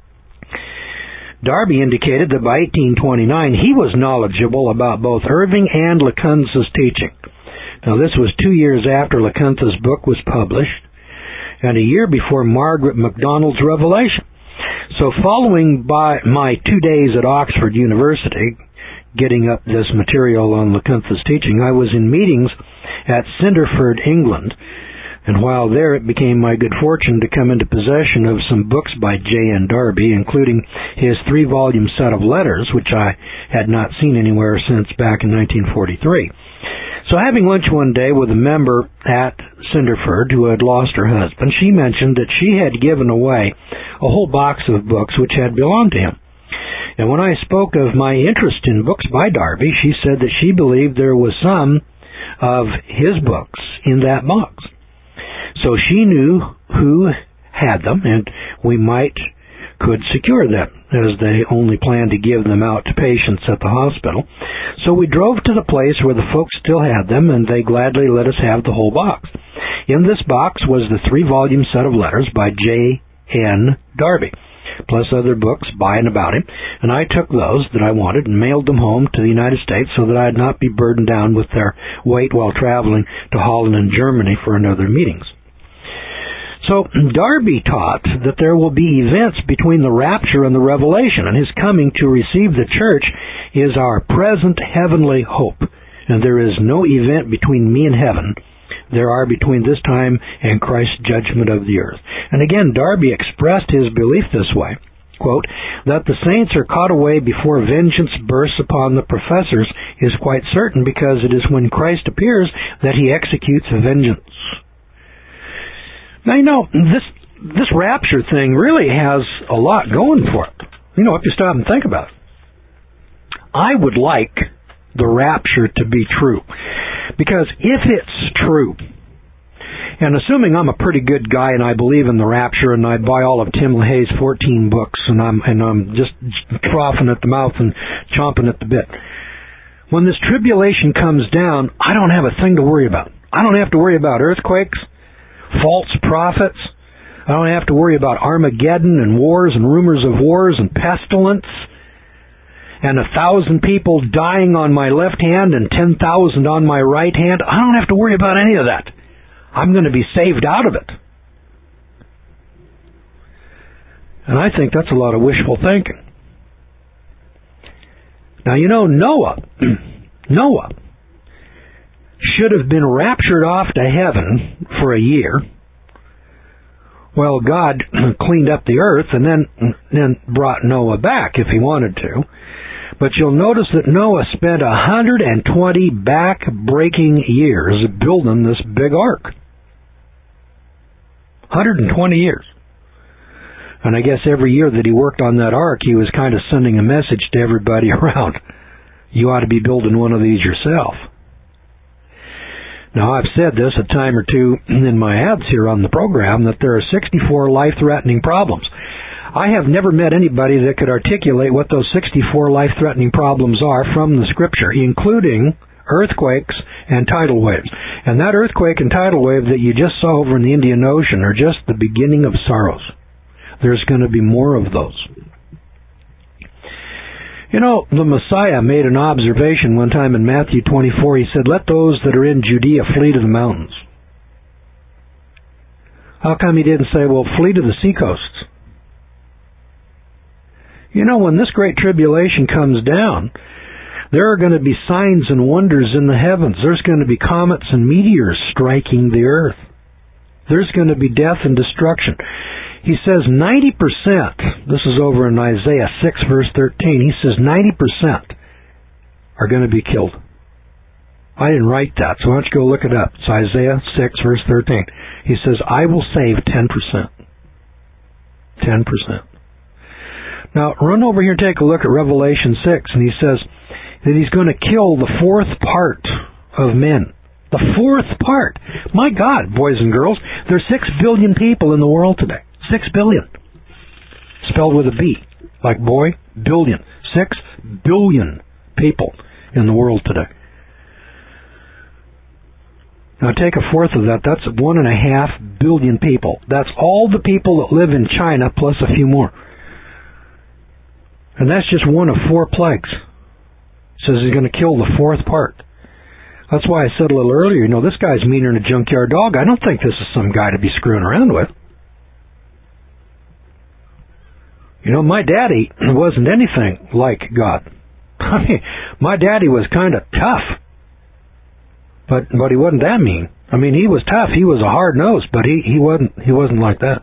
Darby indicated that by eighteen twenty-nine he was knowledgeable about both Irving and LaCuntha's teaching. Now, this was two years after LaCuntha's book was published, and a year before Margaret MacDonald's revelation. So following by my two days at Oxford University, getting up this material on LaCuntha's teaching, I was in meetings at Cinderford, England, And while there, it became my good fortune to come into possession of some books by J N Darby, including his three-volume set of letters, which I had not seen anywhere since back in nineteen forty-three. So having lunch one day with a member at Cinderford who had lost her husband, she mentioned that she had given away a whole box of books which had belonged to him. And when I spoke of my interest in books by Darby, she said that she believed there was some of his books in that box. So she knew who had them, and we might could secure them, as they only planned to give them out to patients at the hospital. So we drove to the place where the folks still had them, and they gladly let us have the whole box. In this box was the three-volume set of letters by J N Darby, plus other books by and about him, and I took those that I wanted and mailed them home to the United States so that I'd not be burdened down with their weight while traveling to Holland and Germany for another meetings. So Darby taught that there will be events between the rapture and the revelation, and his coming to receive the church is our present heavenly hope. And there is no event between me and heaven there are between this time and Christ's judgment of the earth. And again, Darby expressed his belief this way, quote, that the saints are caught away before vengeance bursts upon the professors is quite certain, because it is when Christ appears that he executes vengeance. Now, you know, this this rapture thing really has a lot going for it. You know, if you stop and think about it. I would like the rapture to be true. Because if it's true, and assuming I'm a pretty good guy and I believe in the rapture and I buy all of Tim LaHaye's fourteen books and I'm, and I'm just frothing at the mouth and chomping at the bit, when this tribulation comes down, I don't have a thing to worry about. I don't have to worry about earthquakes, false prophets. I don't have to worry about Armageddon and wars and rumors of wars and pestilence and a thousand people dying on my left hand and ten thousand on my right hand. I don't have to worry about any of that. I'm going to be saved out of it. And I think that's a lot of wishful thinking. Now, you know, Noah, Noah should have been raptured off to heaven for a year. Well, God cleaned up the earth and then, then brought Noah back if he wanted to. But you'll notice that Noah spent one hundred twenty back-breaking years building this big ark. one hundred twenty years. And I guess every year that he worked on that ark, he was kind of sending a message to everybody around. You ought to be building one of these yourself. Now, I've said this a time or two in my ads here on the program, that there are sixty-four life-threatening problems. I have never met anybody that could articulate what those sixty-four life-threatening problems are from the Scripture, including earthquakes and tidal waves. And that earthquake and tidal wave that you just saw over in the Indian Ocean are just the beginning of sorrows. There's going to be more of those. You know, the Messiah made an observation one time in Matthew twenty-four. He said, let those that are in Judea flee to the mountains. How come he didn't say, well, flee to the seacoasts? You know, when this great tribulation comes down, there are going to be signs and wonders in the heavens. There's going to be comets and meteors striking the earth. There's going to be death and destruction. He says ninety percent, this is over in Isaiah six, verse thirteen, he says ninety percent are going to be killed. I didn't write that, so why don't you go look it up. It's Isaiah six, verse thirteen. He says, I will save ten percent. ten percent. Now, run over here and take a look at Revelation six, and he says that he's going to kill the fourth part of men. The fourth part. My God, boys and girls, there's six billion people in the world today. Six billion. Spelled with a B. Like boy, billion. Six billion people in the world today. Now take a fourth of that. That's one and a half billion people. That's all the people that live in China plus a few more. And that's just one of four plagues. It says he's going to kill the fourth part. That's why I said a little earlier, you know, this guy's meaner than a junkyard dog. I don't think this is some guy to be screwing around with. You know, my daddy wasn't anything like God. I mean, my daddy was kind of tough. But but he wasn't that mean. I mean, he was tough. He was a hard nose, but he, he wasn't he wasn't like that.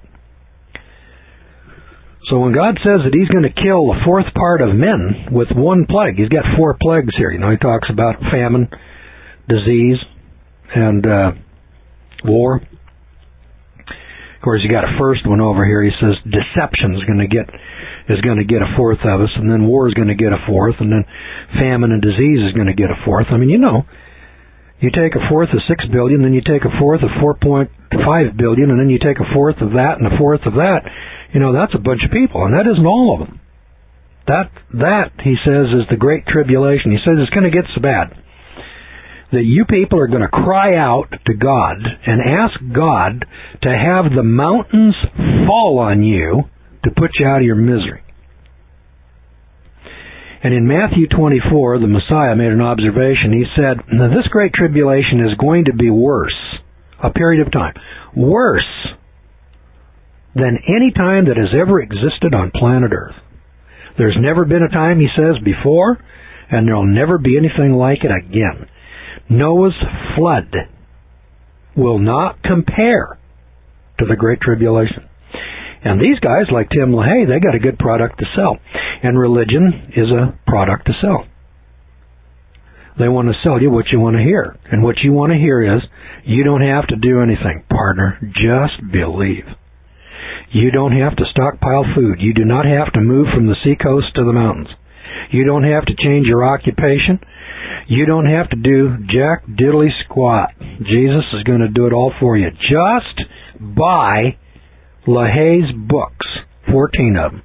So when God says that he's going to kill a fourth part of men with one plague, he's got four plagues here. You know, he talks about famine, disease, and uh, war. Of course, you got a first one over here. He says deception is going to get is going to get a fourth of us, and then war is going to get a fourth, and then famine and disease is going to get a fourth. I mean, you know, you take a fourth of six billion, then you take a fourth of four point five billion, and then you take a fourth of that and a fourth of that. You know, that's a bunch of people, and that isn't all of them. That, that, he says, is the Great Tribulation. He says it's going to get so bad that you people are going to cry out to God and ask God to have the mountains fall on you to put you out of your misery. And in Matthew twenty-four, the Messiah made an observation. He said, now this Great Tribulation is going to be worse, a period of time, worse than any time that has ever existed on planet Earth. There's never been a time, he says, before, and there'll never be anything like it again. Noah's flood will not compare to the Great Tribulation. And these guys, like Tim LaHaye, they got a good product to sell. And religion is a product to sell. They want to sell you what you want to hear. And what you want to hear is, you don't have to do anything, partner. Just believe. You don't have to stockpile food. You do not have to move from the seacoast to the mountains. You don't have to change your occupation. You don't have to do jack diddly squat. Jesus is going to do it all for you. Just buy LaHaye's books, fourteen of them,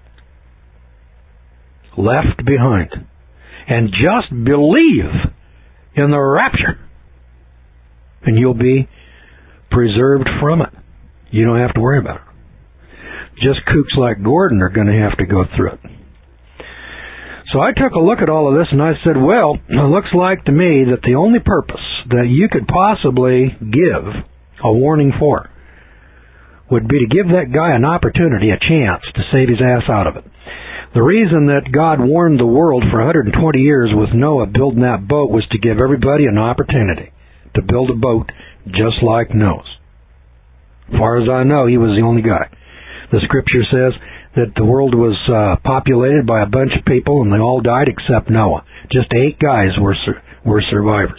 Left Behind, and just believe in the rapture, and you'll be preserved from it. You don't have to worry about it. Just kooks like Gordon are going to have to go through it. So I took a look at all of this and I said, well, it looks like to me that the only purpose that you could possibly give a warning for would be to give that guy an opportunity, a chance to save his ass out of it. The reason that God warned the world for one hundred twenty years with Noah building that boat was to give everybody an opportunity to build a boat just like Noah's. As far as I know, he was the only guy. The scripture says that the world was uh, populated by a bunch of people and they all died except Noah. Just eight guys were sur- were survivors.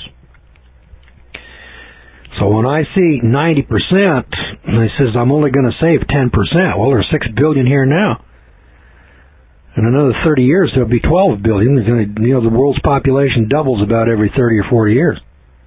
So when I see ninety percent, and he says, I'm only going to save ten percent. Well, there's six billion here now. In another thirty years, there'll be twelve billion. You know, the world's population doubles about every thirty or forty years.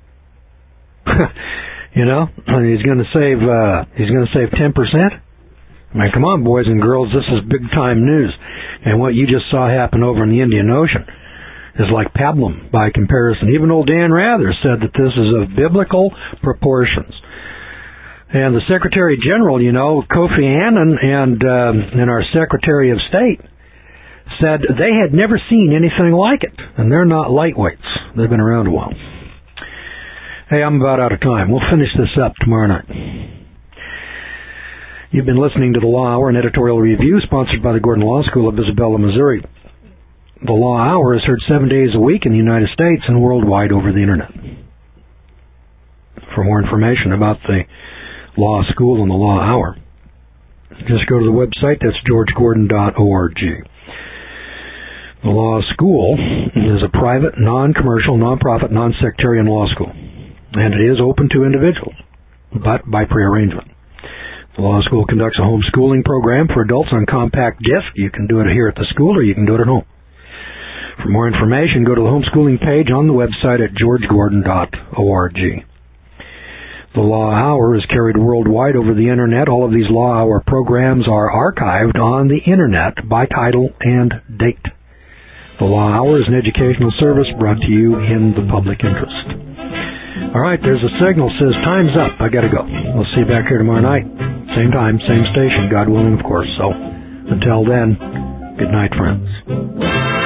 You know, he's going to save, uh, he's going to save ten percent. I mean, come on, boys and girls, this is big-time news. And what you just saw happen over in the Indian Ocean is like pablum by comparison. Even old Dan Rather said that this is of biblical proportions. And the Secretary General, you know, Kofi Annan and, um, and our Secretary of State said they had never seen anything like it. And they're not lightweights. They've been around a while. Hey, I'm about out of time. We'll finish this up tomorrow night. You've been listening to the Law Hour, an editorial review sponsored by the Gordon Law School of Isabella, Missouri. The Law Hour is heard seven days a week in the United States and worldwide over the Internet. For more information about the Law School and the Law Hour, just go to the website. That's george gordon dot org. The Law School is a private, non-commercial, non-profit, non-sectarian law school, and it is open to individuals, but by prearrangement. The Law School conducts a homeschooling program for adults on compact disc. You can do it here at the school or you can do it at home. For more information, go to the homeschooling page on the website at george gordon dot org. The Law Hour is carried worldwide over the Internet. All of these Law Hour programs are archived on the Internet by title and date. The Law Hour is an educational service brought to you in the public interest. All right, there's a signal that says time's up. I got to go. We'll see you back here tomorrow night. Same time, same station, God willing, of course. So until then, good night, friends.